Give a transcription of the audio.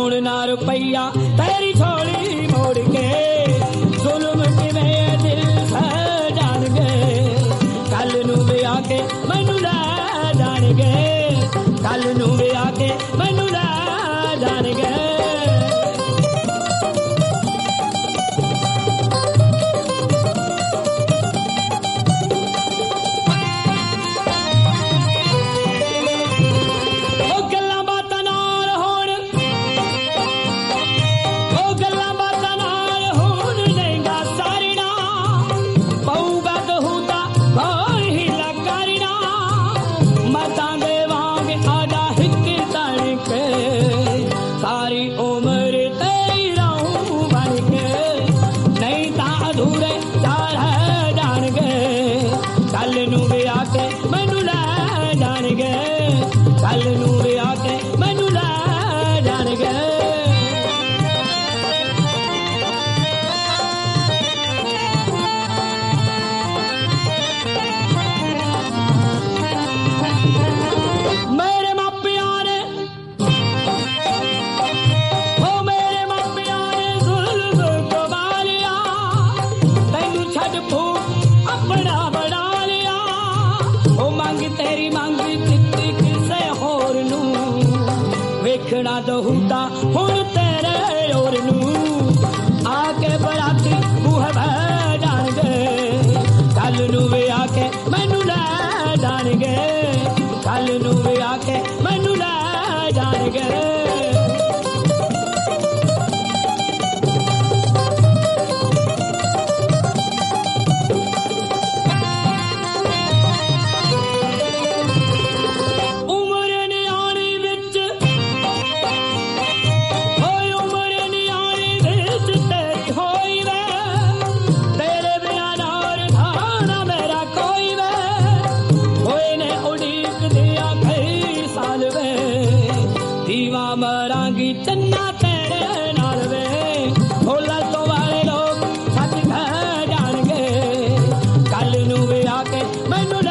ਹੁਣ ਨਾ ਰੁਪਈਆ ਤੇਰੀ ਝੋਲੀ ਮੋੜ ਕੇ ਜ਼ੁਲਮ ਕਿਵੇਂ ਦਿਲ ਸਹਿ ਜਾਣਗੇ ਕੱਲ ਨੂੰ ਵਿਆਹ ਕੇ ਮੈਨੂੰ ਲੈ ਜਾਣਗੇ ਕੱਲ ਨੂੰ ਵਿਆਹ ਕੇ ਮੈਨੂੰ ਲੈ ਜਾਣਗੇ ਵੇਖਣਾ ਦਹੂਤਾ ਹੁਣ ਤੇਰੇ ਔਰ ਨੂੰ ਆ ਕੇ ਬਰਾਤੀ ਬੂਹੇ ਬਹਿ ਜਾਣਗੇ ਕੱਲ ਨੂੰ ਵਿਆਹ ਕੇ ਮੈਨੂੰ ਲੈ ਜਾਣਗੇ ਕੱਲ ਨੂੰ ਵਿਆਹ ਕੇ ਮੈਨੂੰ ਲੈ ਜਾਣਗੇ ਮਰਾਂਗੀ ਚੰਨਾ ਤੇਰੇ ਨਾਲ ਵੇ ਭੋਲਾ ਤੋਂ ਵਾਲੇ ਲੋਕ ਸੱਚ ਕਹਿ ਜਾਣਗੇ ਕੱਲ ਨੂੰ ਵਿਆਹ ਕੇ ਮੈਨੂੰ